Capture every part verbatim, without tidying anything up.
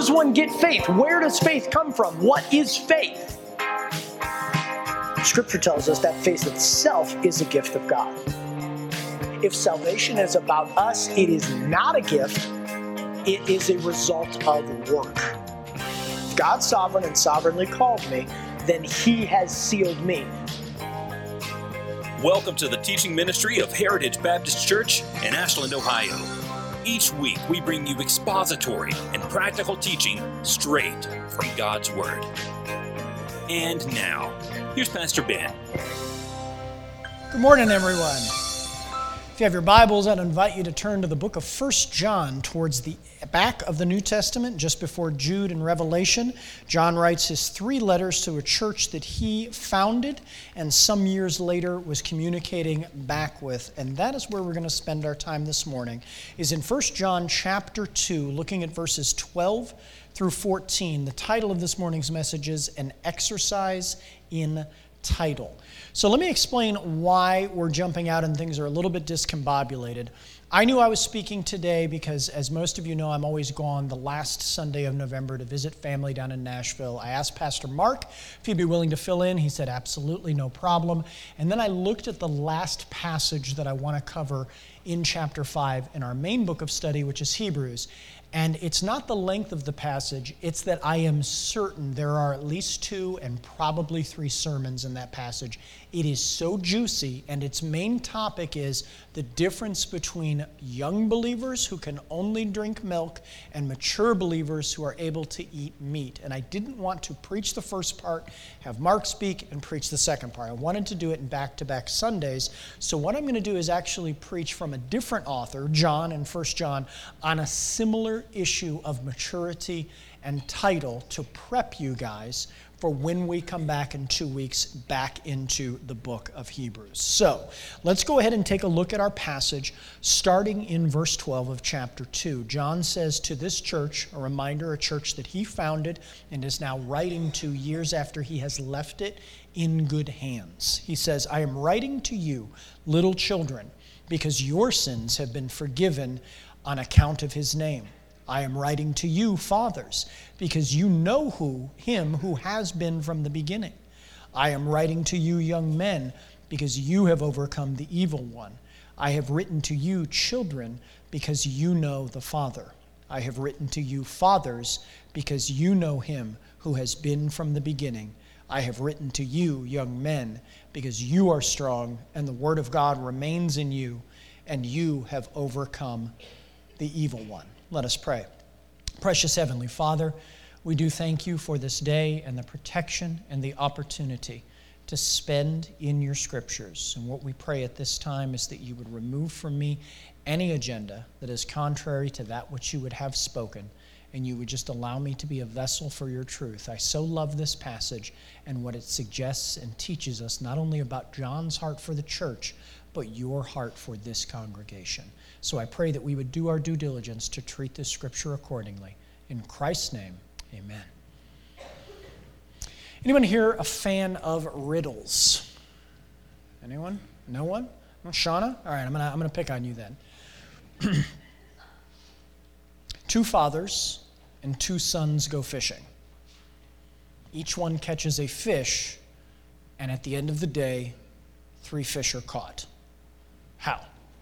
does one get faith? Where does faith come from? What is faith? Scripture tells us that faith itself is a gift of God. If salvation is about us, it is not a gift. It is a result of work. If God's sovereign and sovereignly called me, then He has sealed me. Welcome to the teaching ministry of Heritage Baptist Church in Ashland, Ohio. Each week we bring you expository and practical teaching straight from God's Word. And now, here's Pastor Ben. Good morning, everyone. If you have your Bibles, I'd invite you to turn to the book of First John towards the back of the New Testament, just before Jude and Revelation. John writes his three letters to a church that he founded and some years later was communicating back with. And that is where we're going to spend our time this morning, is in First John chapter two, looking at verses twelve through fourteen. The title of this morning's message is An Exercise in Title. So let me explain why we're jumping out and things are a little bit discombobulated. I knew I was speaking today because, as most of you know, I'm always gone the last Sunday of November to visit family down in Nashville. I asked Pastor Mark if he'd be willing to fill in. He said, absolutely, no problem. And then I looked at the last passage that I want to cover in chapter five in our main book of study, which is Hebrews. And it's not the length of the passage, it's that I am certain there are at least two and probably three sermons in that passage. It is so juicy, and its main topic is the difference between young believers who can only drink milk and mature believers who are able to eat meat. And I didn't want to preach the first part, have Mark speak, and preach the second part. I wanted to do it in back-to-back Sundays. So what I'm going to do is actually preach from a different author, John in First John, on a similar issue of maturity and title to prep you guys for when we come back in two weeks back into the book of Hebrews. So let's go ahead and take a look at our passage starting in verse twelve of chapter two. John says to this church, a reminder, a church that he founded and is now writing to years after he has left it in good hands. He says, I am writing to you, little children, because your sins have been forgiven on account of his name. I am writing to you, fathers, because you know who him who has been from the beginning. I am writing to you, young men, because you have overcome the evil one. I have written to you, children, because you know the Father. I have written to you, fathers, because you know him who has been from the beginning. I have written to you, young men, because you are strong, and the word of God remains in you, and you have overcome the evil one. Let us pray. Precious Heavenly Father, we do thank you for this day and the protection and the opportunity to spend in your scriptures. And what we pray at this time is that you would remove from me any agenda that is contrary to that which you would have spoken, and you would just allow me to be a vessel for your truth. I so love this passage and what it suggests and teaches us, not only about John's heart for the church, but your heart for this congregation. So I pray that we would do our due diligence to treat this scripture accordingly. In Christ's name, amen. Anyone here a fan of riddles? Anyone? No one? No, Shauna? All right, I'm gonna I'm gonna pick on you then. Two fathers and two sons go fishing. Each one catches a fish, and at the end of the day, three fish are caught. How?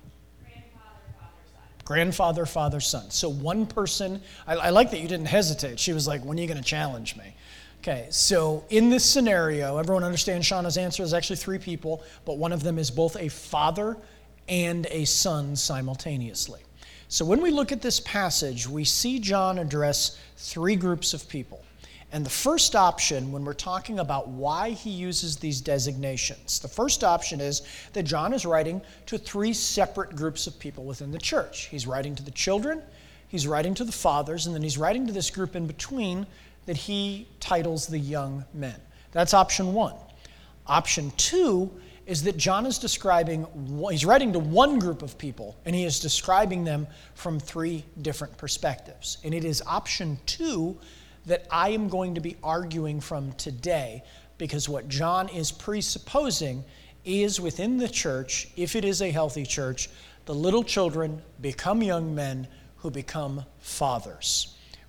Grandfather, father, son. So one person, I, I like that you didn't hesitate. She was like, when are you going to challenge me? Okay, so in this scenario, everyone understands Shauna's answer is actually three people, but one of them is both a father and a son simultaneously. So when we look at this passage, we see John address three groups of people. And the first option, when we're talking about why he uses these designations, the first option is that John is writing to three separate groups of people within the church. He's writing to the children, he's writing to the fathers, and then he's writing to this group in between that he titles the young men. That's option one. Option two is that John is describing, he's writing to one group of people, and he is describing them from three different perspectives. And it is option two that I am going to be arguing from today, because what John is presupposing is within the church, if it is a healthy church, the little children become young men who become fathers.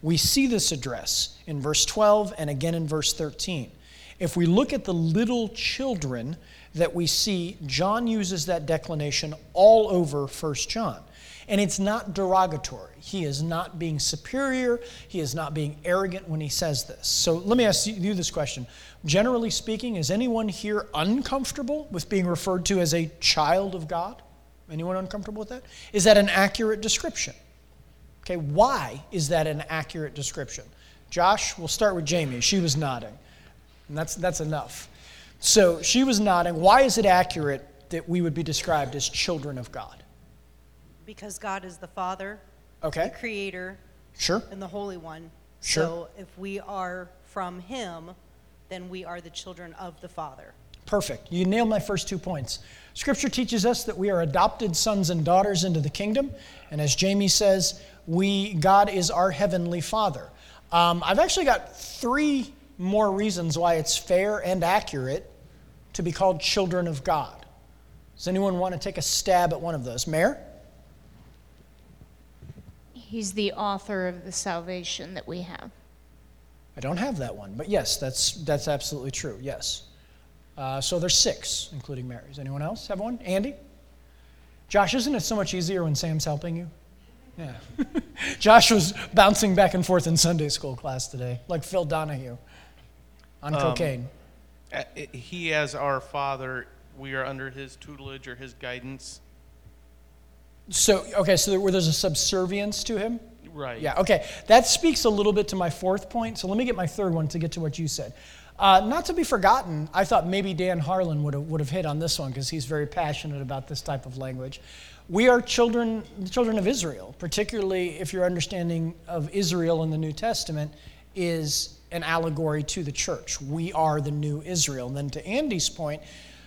We see this address in verse twelve and again in verse thirteen. If we look at the little children that we see, John uses that declination all over First John. And it's not derogatory. He is not being superior. He is not being arrogant when he says this. So let me ask you this question. Generally speaking, is anyone here uncomfortable with being referred to as a child of God? Anyone uncomfortable with that? Is that an accurate description? Okay, why is that an accurate description? Josh, we'll start with Jamie. She was nodding. And that's, that's enough. So she was nodding. Why is it accurate that we would be described as children of God? Because God is the Father, Okay. the Creator, Sure. and the Holy One. Sure. So if we are from Him, then we are the children of the Father. Perfect. You nailed my first two points. Scripture teaches us that we are adopted sons and daughters into the kingdom. And as Jamie says, we God is our heavenly Father. Um, I've actually got three more reasons why it's fair and accurate to be called children of God. Does anyone want to take a stab at one of those? Mayor? He's the author of the salvation that we have. I don't have that one, but yes, that's that's absolutely true, yes. Uh, so there's six, including Mary's. Anyone else have one? Andy? Josh, isn't it so much easier when Sam's helping you? Yeah. Josh was bouncing back and forth in Sunday school class today, like Phil Donahue on Um, cocaine. Uh, He, as our Father, we are under His tutelage or His guidance. So, okay, so there, where there's a subservience to him? Right. Yeah, okay. That speaks a little bit to my fourth point, so let me get my third one to get to what you said. Uh, not to be forgotten, I thought maybe Dan Harlan would have, would have hit on this one because he's very passionate about this type of language. We are children, the children of Israel, particularly if your understanding of Israel in the New Testament is an allegory to the church. We are the new Israel. And then to Andy's point,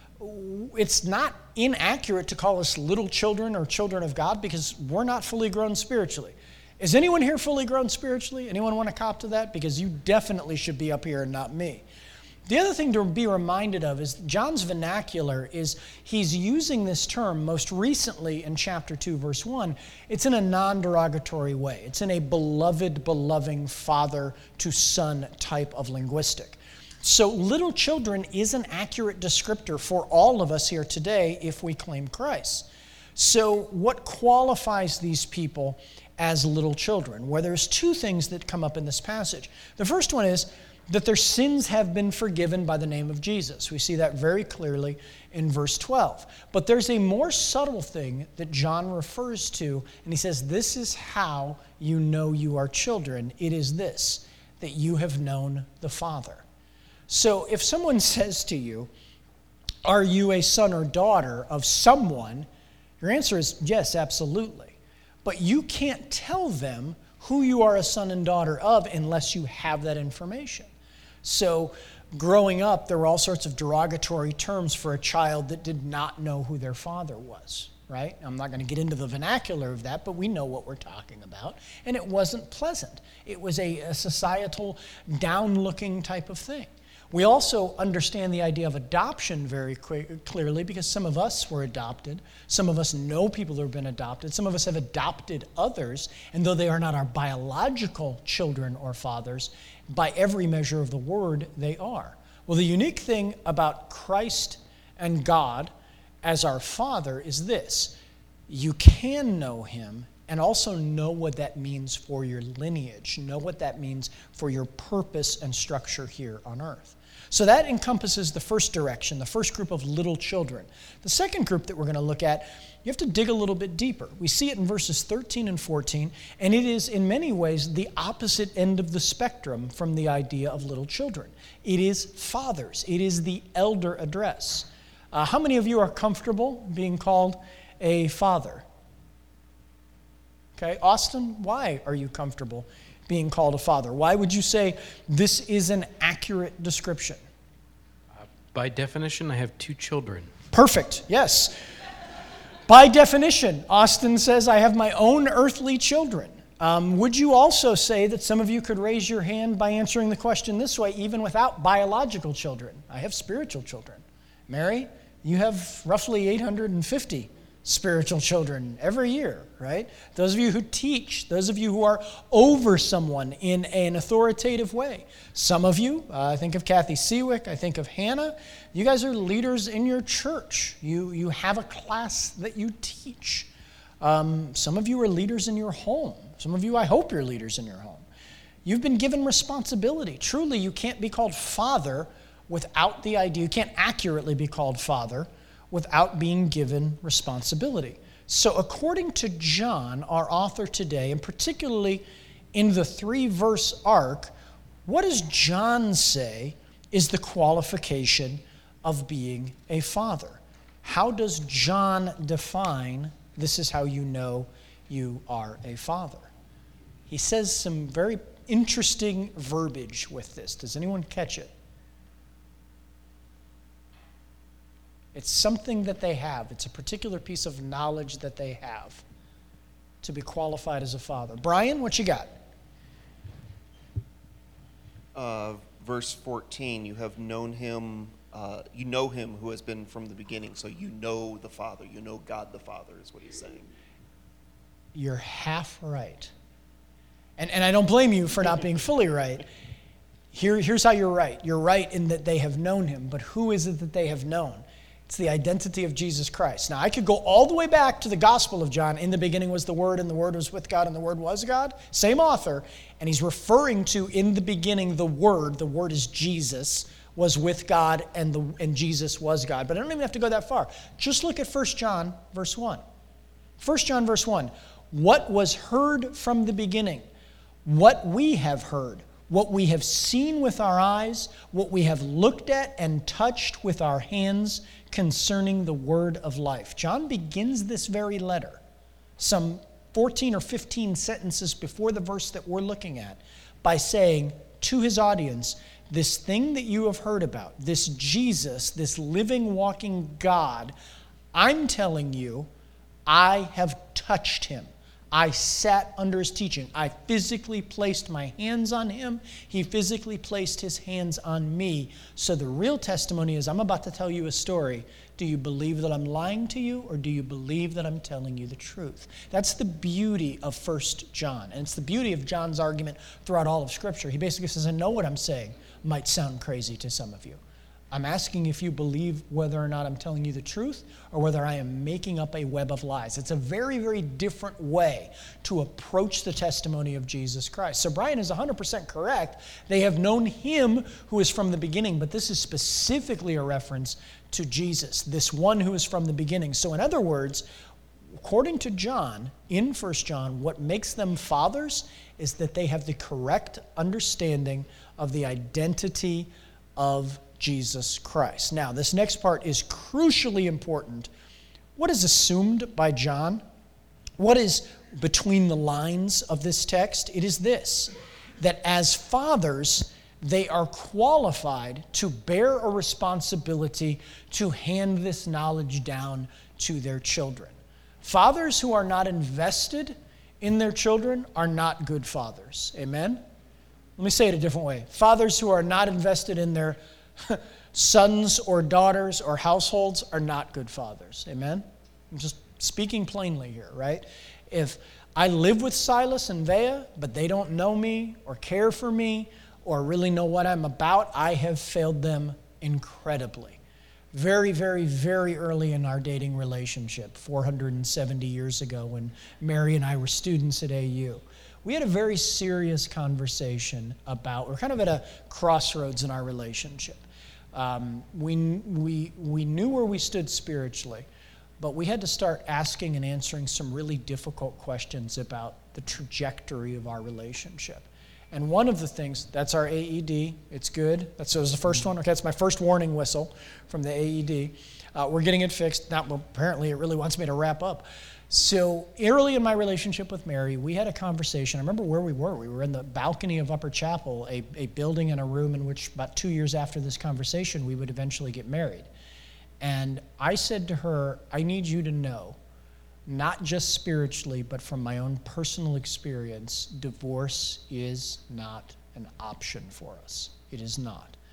it's not inaccurate to call us little children or children of God because we're not fully grown spiritually. Is anyone here fully grown spiritually? Anyone want to cop to that? Because you definitely should be up here and not me. The other thing to be reminded of is John's vernacular is he's using this term most recently in chapter two, verse one. It's in a non-derogatory way. It's in a beloved, beloving father to son type of linguistic. So little children is an accurate descriptor for all of us here today if we claim Christ. So what qualifies these people as little children? Well, there's two things that come up in this passage. The first one is that their sins have been forgiven by the name of Jesus. We see that very clearly in verse twelve. But there's a more subtle thing that John refers to, and he says, this is how you know you are children. It is this, that you have known the Father. So if someone says to you, are you a son or daughter of someone? Your answer is yes, absolutely. But you can't tell them who you are a son and daughter of unless you have that information. So growing up, there were all sorts of derogatory terms for a child that did not know who their father was, right? I'm not going to get into the vernacular of that, but we know what we're talking about. And it wasn't pleasant. It was a, a societal, down-looking type of thing. We also understand the idea of adoption very quick, clearly because some of us were adopted. Some of us know people who have been adopted. Some of us have adopted others, and though they are not our biological children or fathers, by every measure of the word, they are. Well, the unique thing about Christ and God as our Father is this. You can know Him and also know what that means for your lineage, know what that means for your purpose and structure here on earth. So that encompasses the first direction, the first group of little children. The second group that we're going to look at, you have to dig a little bit deeper. We see it in verses thirteen and fourteen, and it is in many ways the opposite end of the spectrum from the idea of little children. It is fathers. It is the elder address. Uh, how many of you are comfortable being called a father? Okay, Austin, why are you comfortable being called a father? Why would you say this is an accurate description? Uh, by definition, I have two children. Perfect, yes. By definition, Austin says, I have my own earthly children. Um, would you also say that some of you could raise your hand by answering the question this way, even without biological children? I have spiritual children. Mary, you have roughly eight hundred fifty spiritual children every year, right? Those of you who teach, those of you who are over someone in an authoritative way. Some of you, uh, I think of Kathy Seawick, I think of Hannah, you guys are leaders in your church. You, you have a class that you teach. Um, some of you are leaders in your home. Some of you, I hope you're leaders in your home. You've been given responsibility. Truly, you can't be called father without the idea, you can't accurately be called father without being given responsibility. So according to John, our author today, and particularly in the three-verse arc, what does John say is the qualification of being a father? How does John define, this is how you know you are a father? He says some very interesting verbiage with this. Does anyone catch it? It's something that they have. It's a particular piece of knowledge that they have to be qualified as a father. Brian, what you got? Uh, verse fourteen, you have known him, uh, you know him who has been from the beginning, so you know the Father, you know God the Father is what he's saying. You're half right. And, and I don't blame you for not being fully right. Here, here's how you're right. You're right in that they have known him, but who is it that they have known? It's the identity of Jesus Christ. Now, I could go all the way back to the Gospel of John. In the beginning was the Word, and the Word was with God, and the Word was God. Same author. And he's referring to, in the beginning, the Word. The Word is Jesus, was with God, and, the, and Jesus was God. But I don't even have to go that far. Just look at First John, verse one. First John, verse one. What was heard from the beginning, what we have heard, what we have seen with our eyes, what we have looked at and touched with our hands concerning the word of life. John begins this very letter, some fourteen or fifteen sentences before the verse that we're looking at, by saying to his audience, this thing that you have heard about, this Jesus, this living, walking God, I'm telling you, I have touched him. I sat under his teaching. I physically placed my hands on him. He physically placed his hands on me. So the real testimony is, I'm about to tell you a story. Do you believe that I'm lying to you, or do you believe that I'm telling you the truth? That's the beauty of First John. And it's the beauty of John's argument throughout all of Scripture. He basically says, I know what I'm saying might sound crazy to some of you. I'm asking if you believe whether or not I'm telling you the truth, or whether I am making up a web of lies. It's a very, very different way to approach the testimony of Jesus Christ. So Brian is one hundred percent correct. They have known him who is from the beginning, but this is specifically a reference to Jesus, this one who is from the beginning. So in other words, according to John, in First John, what makes them fathers is that they have the correct understanding of the identity of Jesus Christ. Now, this next part is crucially important. What is assumed by John? What is between the lines of this text? It is this, that as fathers, they are qualified to bear a responsibility to hand this knowledge down to their children. Fathers who are not invested in their children are not good fathers. Amen? Let me say it a different way. Fathers who are not invested in their sons or daughters or households are not good fathers. Amen? I'm just speaking plainly here, right? If I live with Silas and Vea, but they don't know me or care for me or really know what I'm about, I have failed them incredibly. Very, very, very early in our dating relationship, four hundred seventy years ago, when Mary and I were students at A U, we had a very serious conversation about, we're kind of at a crossroads in our relationship. Um, we, we, we knew where we stood spiritually, but we had to start asking and answering some really difficult questions about the trajectory of our relationship. And one of the things, that's our A E D. It's good. That's, that was the first one. Okay, that's my first warning whistle from the A E D. Uh, we're getting it fixed. Now, well, apparently, it really wants me to wrap up. So early in my relationship with Mary, we had a conversation. I remember where we were. We were in the balcony of Upper Chapel, a, a building and a room in which about two years after this conversation, we would eventually get married. And I said to her, I need you to know, not just spiritually, but from my own personal experience, divorce is not an option for us. It is not.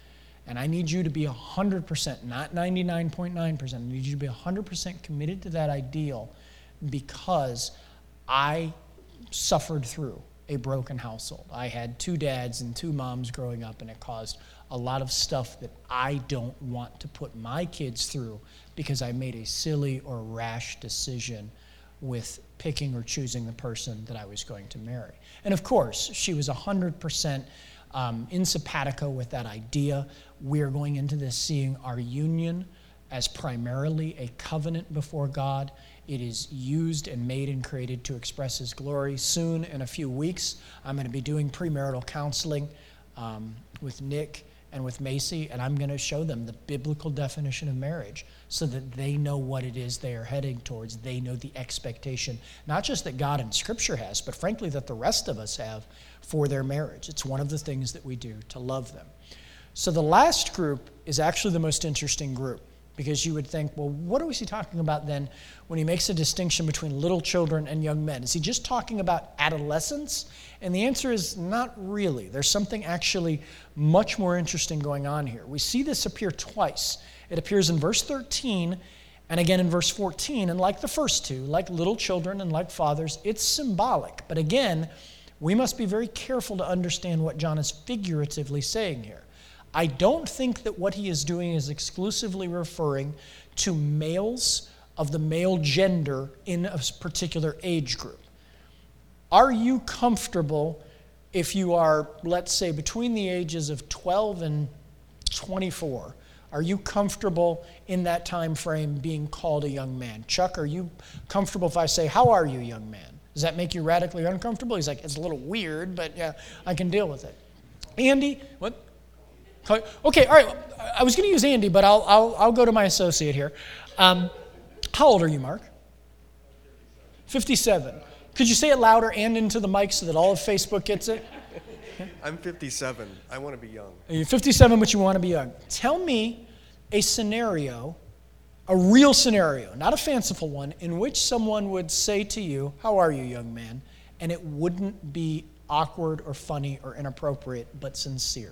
And I need you to be one hundred percent, not ninety-nine point nine percent. I need you to be one hundred percent committed to that ideal because I suffered through a broken household. I had two dads and two moms growing up, and it caused a lot of stuff that I don't want to put my kids through because I made a silly or rash decision with picking or choosing the person that I was going to marry. And of course, she was one hundred percent um, in simpatico with that idea. We're going into this seeing our union as primarily a covenant before God. It is used and made and created to express His glory. Soon, in a few weeks, I'm going to be doing premarital counseling um, with Nick and with Macy, and I'm going to show them the biblical definition of marriage so that they know what it is they are heading towards. They know the expectation, not just that God in Scripture has, but frankly that the rest of us have for their marriage. It's one of the things that we do to love them. So the last group is actually the most interesting group, because you would think, well, what is he talking about then when he makes a distinction between little children and young men? Is he just talking about adolescence? And the answer is not really. There's something actually much more interesting going on here. We see this appear twice. It appears in verse thirteen and again in verse fourteen. And like the first two, like little children and like fathers, it's symbolic. But again, we must be very careful to understand what John is figuratively saying here. I don't think that what he is doing is exclusively referring to males of the male gender in a particular age group. Are you comfortable if you are, let's say, between the ages of twelve and twenty-four? Are you comfortable in that time frame being called a young man? Chuck, are you comfortable if I say, how are you, young man? Does that make you radically uncomfortable? He's like, it's a little weird, but yeah, I can deal with it. Andy, what? Okay, all right. I was going to use Andy, but I'll I'll I'll go to my associate here. Um, how old are you, Mark? fifty-seven. Could you say it louder and into the mic so that all of Facebook gets it? I'm fifty-seven. I want to be young. You're fifty-seven, but you want to be young. Tell me a scenario, a real scenario, not a fanciful one, in which someone would say to you, "How are you, young man?" and it wouldn't be awkward or funny or inappropriate, but sincere.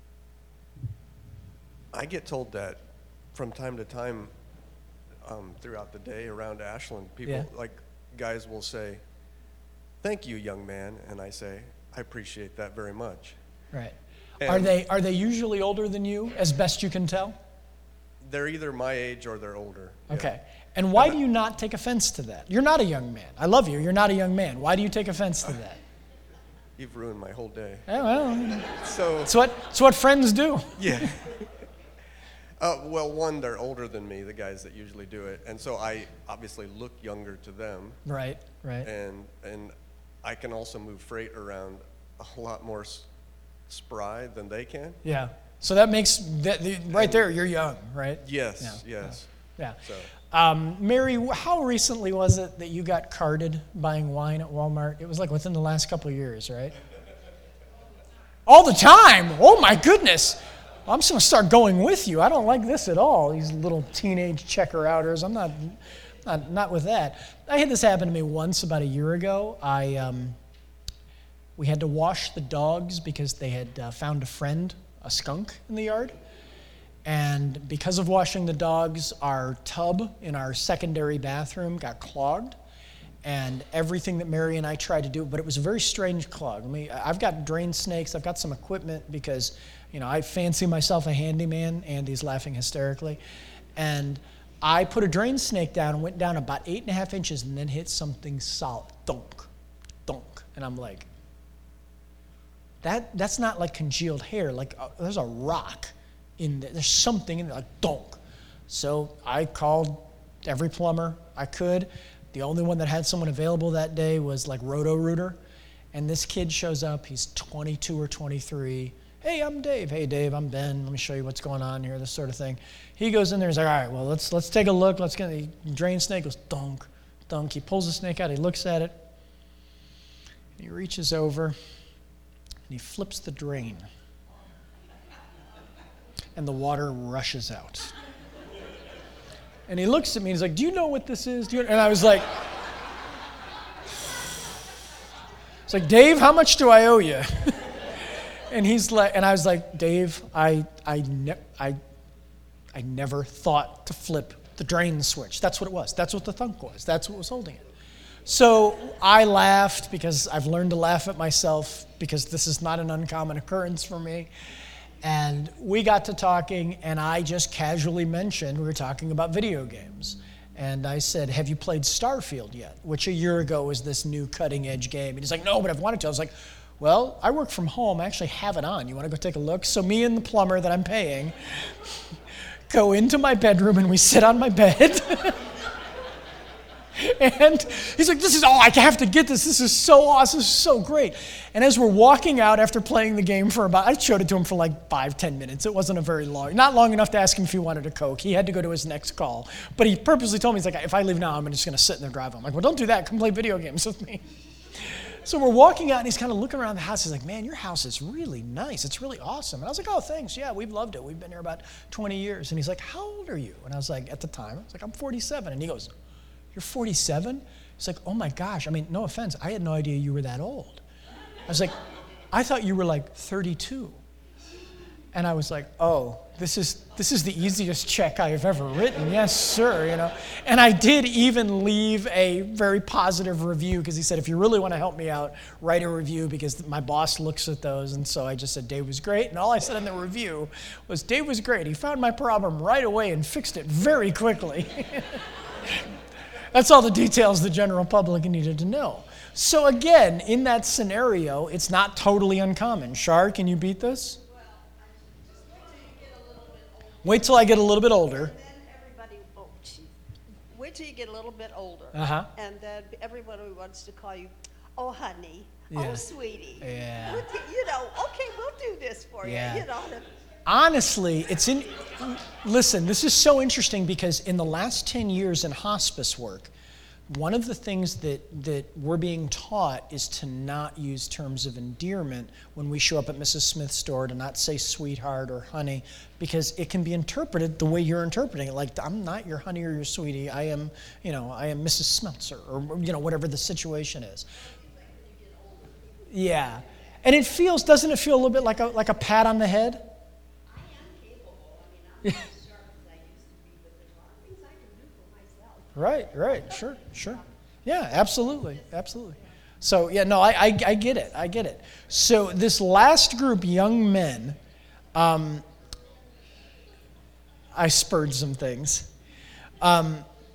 I get told that from time to time um, throughout the day around Ashland. People, Yeah. like guys will say, "Thank you, young man," and I say, "I appreciate that very much." Right. And Are they are they usually older than you, as best you can tell? They're either my age or they're older. yeah. Okay. And why do you not take offense to that? You're not a young man. I love you. You're not a young man. Why do you take offense to that? You've ruined my whole day. Oh, well, So it's what it's what friends do. yeah. Uh, well, one, they're older than me, the guys that usually do it, and so I obviously look younger to them, Right. Right. and and I can also move freight around a lot more s- spry than they can. Yeah. So that makes that the, right there. You're young, right? Yes, Yeah, yes. Yeah. So Um, Mary, how recently was it that you got carded buying wine at Walmart? It was like within the last couple of years, right? All the time. Oh my goodness. I'm just going to start going with you. I don't like this at all, these little teenage checker outers. I'm not, not, not with that. I had this happen to me once about a year ago. I, um, we had to wash the dogs because they had uh, found a friend, a skunk, in the yard. And because of washing the dogs, our tub in our secondary bathroom got clogged. And everything that Mary and I tried to do, but it was a very strange clog. I mean, I've got drain snakes. I've got some equipment because, you know, I fancy myself a handyman. Andy's laughing hysterically. And I put a drain snake down and went down about eight and a half inches and then hit something solid. Dunk, dunk. And I'm like, that that's not like congealed hair. Like uh, there's a rock in there. There's something in there, like dunk. So I called every plumber I could. The only one that had someone available that day was like Roto-Rooter. And this kid shows up. He's twenty-two or twenty-three. Hey, I'm Dave. Hey, Dave, I'm Ben. Let me show you what's going on here, this sort of thing. He goes in there. He's like, all right, well, let's let's take a look. Let's get the drain snake. Goes dunk, dunk. He pulls the snake out. He looks at it. He reaches over, and he flips the drain. And the water rushes out. And he looks at me and he's like, do you know what this is? Do you? And I was like, it's like, Dave, how much do I owe you? And he's like, and I was like, Dave, I, I, ne- I, I never thought to flip the drain switch. That's what it was. That's what the thunk was. That's what was holding it. So I laughed because I've learned to laugh at myself because this is not an uncommon occurrence for me. And we got to talking, and I just casually mentioned we were talking about video games. And I said, have you played Starfield yet? Which a year ago was this new cutting edge game. And he's like, no, but I've wanted to. I was like, well, I work from home. I actually have it on. You want to go take a look? So me and the plumber that I'm paying go into my bedroom, and we sit on my bed. And he's like, this is, oh, I have to get this. This is so awesome. This is so great. And as we're walking out after playing the game for about, I showed it to him for like five, ten minutes. It wasn't a very long, not long enough to ask him if he wanted a Coke. He had to go to his next call. But he purposely told me, he's like, if I leave now, I'm just going to sit in the drive. I'm like, well, don't do that. Come play video games with me. So we're walking out, and he's kind of looking around the house. He's like, man, your house is really nice. It's really awesome. And I was like, oh, thanks. Yeah, we've loved it. We've been here about twenty years. And he's like, how old are you? And I was like, at the time, I was like, I'm forty-seven. And he goes, you're forty-seven? He's like, oh my gosh. I mean, no offense. I had no idea you were that old. I was like, I thought you were like thirty-two. And I was like, oh, this is this is the easiest check I have ever written. Yes, sir, you know. And I did even leave a very positive review because he said, if you really want to help me out, write a review because my boss looks at those. And so I just said, Dave was great. And all I said in the review was, Dave was great. He found my problem right away and fixed it very quickly. That's all the details the general public needed to know. So again, in that scenario, it's not totally uncommon. Shar, can you beat this? Wait till I get a little bit older. And then everybody, oh, gee. Wait till you get a little bit older. Uh-huh. And then everybody wants to call you, oh, honey, Yeah. oh, sweetie. Yeah. We'll t- you know, okay, we'll do this for Yeah. you. You know. Honestly, it's in, listen, this is so interesting because in the last ten years in hospice work, one of the things that, that we're being taught is to not use terms of endearment when we show up at Missus Smith's store, to not say sweetheart or honey, because it can be interpreted the way you're interpreting it. Like, I'm not your honey or your sweetie. I am, you know, I am Missus Smeltzer, or, you know, whatever the situation is. Yeah. And it feels, doesn't it feel a little bit like a, like a pat on the head? Right, right, sure, sure. Yeah, absolutely, absolutely. So, yeah, no, I, I, I get it, I get it. So this last group, young men, um, I spurred some things. Um,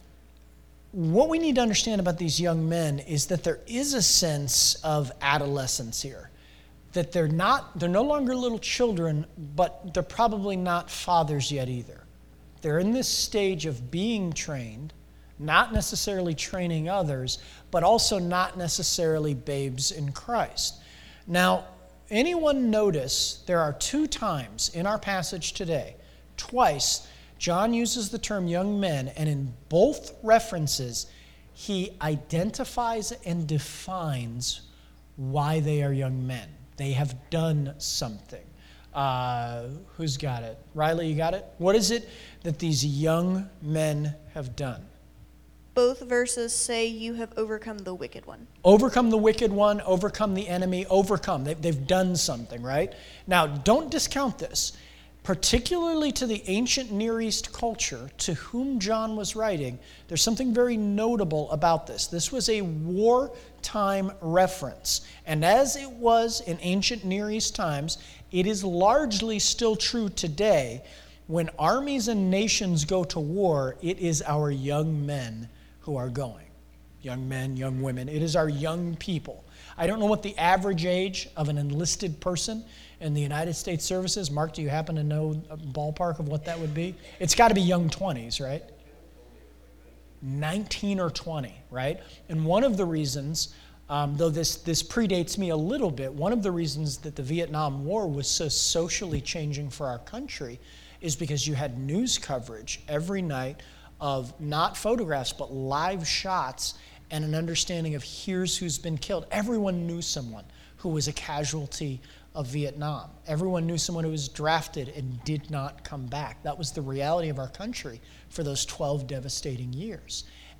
what we need to understand about these young men is that there is a sense of adolescence here. That they're not, they're no longer little children, but they're probably not fathers yet either. They're in this stage of being trained, not necessarily training others, but also not necessarily babes in Christ. Now, anyone notice there are two times in our passage today, twice, John uses the term young men, and in both references, he identifies and defines why they are young men. They have done something. Uh, who's got it? Riley, you got it? What is it that these young men have done? Both verses say you have overcome the wicked one. Overcome the wicked one, overcome the enemy, overcome. They've, they've done something, right? Now, don't discount this. Particularly to the ancient Near East culture to whom John was writing, there's something very notable about this. This was a wartime reference. And as it was in ancient Near East times, it is largely still true today. When armies and nations go to war, it is our young men who are going. Young men, young women. It is our young people. I don't know what the average age of an enlisted person in the United States services. Mark, do you happen to know a ballpark of what that would be? It's got to be young twenties, right? nineteen or twenty, right? And one of the reasons, um, though this, this predates me a little bit, one of the reasons that the Vietnam War was so socially changing for our country is because you had news coverage every night of not photographs, but live shots and an understanding of here's who's been killed. Everyone knew someone who was a casualty of Vietnam. Everyone knew someone who was drafted and did not come back. That was the reality of our country for those twelve devastating years.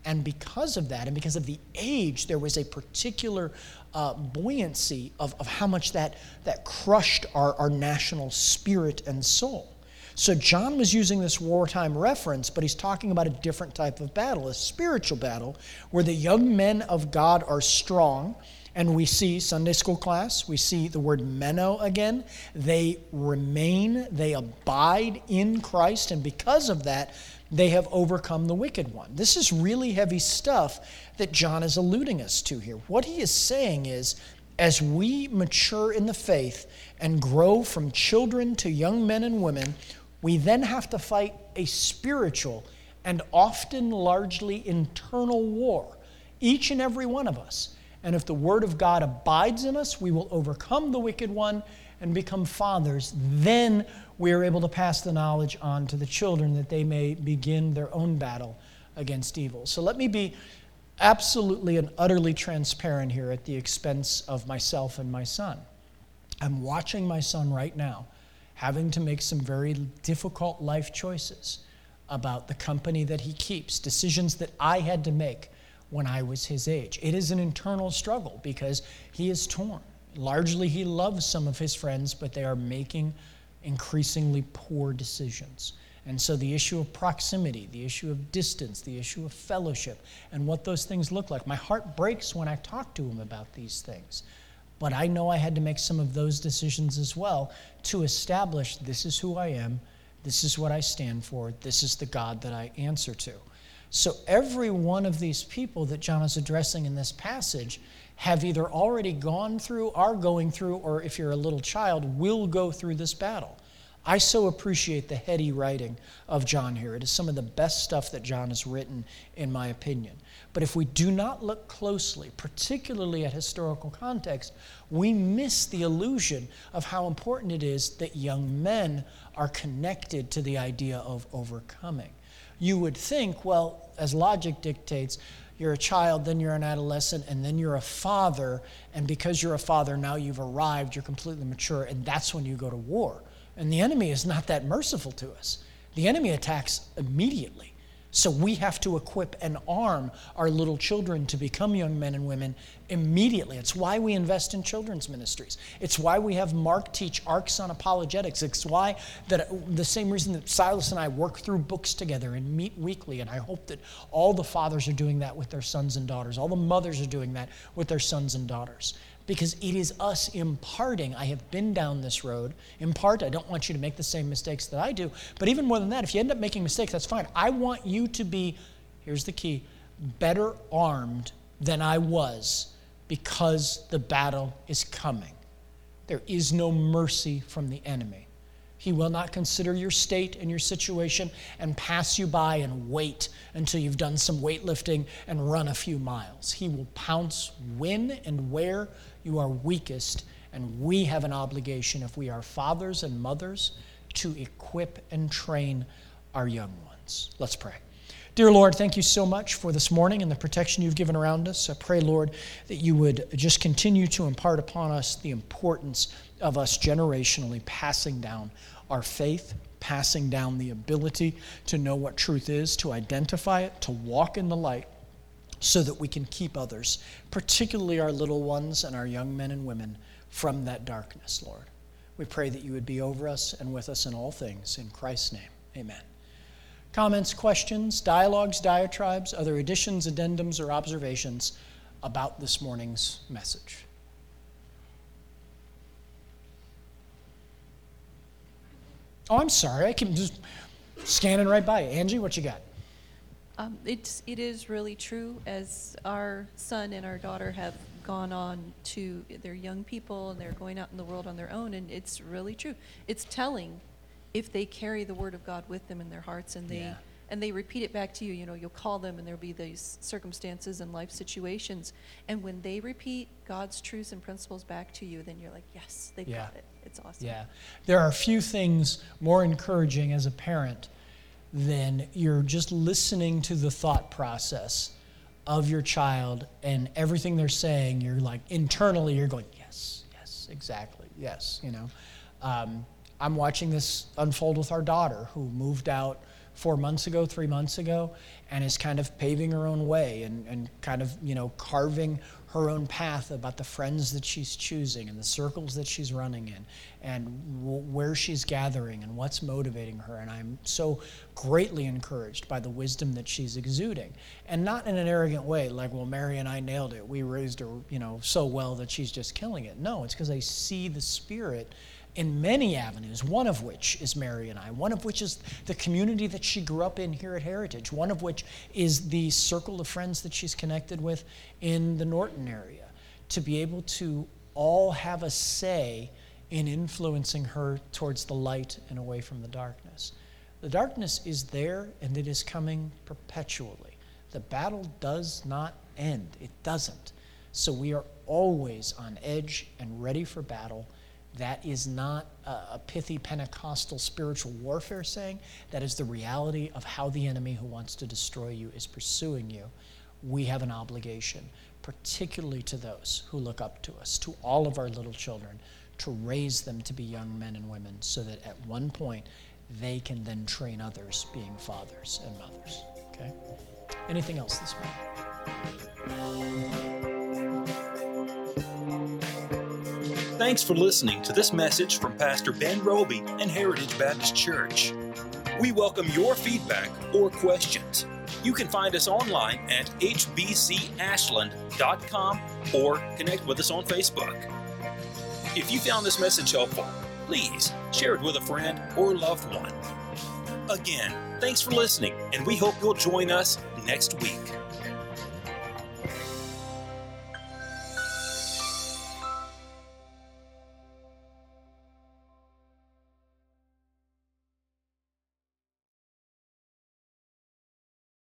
And because of that, and because of the age, there was a particular uh, buoyancy of, of how much that, that crushed our, our national spirit and soul. So John was using this wartime reference, but he's talking about a different type of battle, a spiritual battle, where the young men of God are strong. And we see Sunday school class, we see the word meno again. They remain, they abide in Christ, and because of that, they have overcome the wicked one. This is really heavy stuff that John is alluding us to here. What he is saying is, as we mature in the faith and grow from children to young men and women, we then have to fight a spiritual and often largely internal war, each and every one of us. And if the Word of God abides in us, we will overcome the wicked one and become fathers. Then we are able to pass the knowledge on to the children that they may begin their own battle against evil. So let me be absolutely and utterly transparent here at the expense of myself and my son. I'm watching my son right now having to make some very difficult life choices about the company that he keeps, decisions that I had to make when I was his age. It is an internal struggle because he is torn. Largely, he loves some of his friends, but they are making increasingly poor decisions. And so the issue of proximity, the issue of distance, the issue of fellowship, and what those things look like. My heart breaks when I talk to him about these things. But I know I had to make some of those decisions as well to establish this is who I am, this is what I stand for, this is the God that I answer to. So every one of these people that John is addressing in this passage have either already gone through, are going through, or if you're a little child, will go through this battle. I so appreciate the heady writing of John here. It is some of the best stuff that John has written, in my opinion. But if we do not look closely, particularly at historical context, we miss the illusion of how important it is that young men are connected to the idea of overcoming. You would think, well, as logic dictates, you're a child, then you're an adolescent, and then you're a father, and because you're a father, now you've arrived, you're completely mature, and that's when you go to war. And the enemy is not that merciful to us. The enemy attacks immediately. So we have to equip and arm our little children to become young men and women immediately. It's why we invest in children's ministries. It's why we have Mark teach Arcs on Apologetics. It's why that the same reason that Silas and I work through books together and meet weekly. And I hope that all the fathers are doing that with their sons and daughters. All the mothers are doing that with their sons and daughters. Because it is us imparting. I have been down this road. Impart, I don't want you to make the same mistakes that I do. But even more than that, if you end up making mistakes, that's fine. I want you to be, here's the key, better armed than I was because the battle is coming. There is no mercy from the enemy. He will not consider your state and your situation and pass you by and wait until you've done some weightlifting and run a few miles. He will pounce when and where you are weakest, and we have an obligation, if we are fathers and mothers, to equip and train our young ones. Let's pray. Dear Lord, thank you so much for this morning and the protection you've given around us. I pray, Lord, that you would just continue to impart upon us the importance of us generationally passing down our faith, passing down the ability to know what truth is, to identify it, to walk in the light, so that we can keep others, particularly our little ones and our young men and women, from that darkness, Lord. We pray that you would be over us and with us in all things. In Christ's name, amen. Comments, questions, dialogues, diatribes, other additions, addendums, or observations about this morning's message? Oh, I'm sorry. I keep just scanning right by you. Angie, what you got? Um, it's, it is really true, as our son and our daughter have gone on to, they're young people and they're going out in the world on their own, and it's really true. It's telling if they carry the Word of God with them in their hearts, and they yeah. and they repeat it back to you. You know, you'll call them and there'll be these circumstances and life situations, and when they repeat God's truths and principles back to you, then you're like, yes, they've yeah. got it. It's awesome. Yeah. There are few things more encouraging as a parent than you're just listening to the thought process of your child, and everything they're saying, you're like, internally, you're going, yes, yes, exactly, yes, you know. Um, I'm watching this unfold with our daughter, who moved out four months ago, three months ago, and is kind of paving her own way and, and kind of, you know, carving her own path about the friends that she's choosing and the circles that she's running in and w- where she's gathering and what's motivating her. And I'm so greatly encouraged by the wisdom that she's exuding. And not in an arrogant way, like, well, Mary and I nailed it. We raised her, you know, so well that she's just killing it. No, it's because I see the Spirit in many avenues, one of which is Mary and I, one of which is the community that she grew up in here at Heritage, one of which is the circle of friends that she's connected with in the Norton area, to be able to all have a say in influencing her towards the light and away from the darkness. The darkness is there and it is coming perpetually. The battle does not end. It doesn't. So we are always on edge and ready for battle. That is not a, a pithy Pentecostal spiritual warfare saying. That is the reality of how the enemy who wants to destroy you is pursuing you. We have an obligation, particularly to those who look up to us, to all of our little children, to raise them to be young men and women so that at one point they can then train others being fathers and mothers. Okay? Anything else this morning? Thanks for listening to this message from Pastor Ben Roby and Heritage Baptist Church. We welcome your feedback or questions. You can find us online at h b c ashland dot com or connect with us on Facebook. If you found this message helpful, please share it with a friend or loved one. Again, thanks for listening, and we hope you'll join us next week.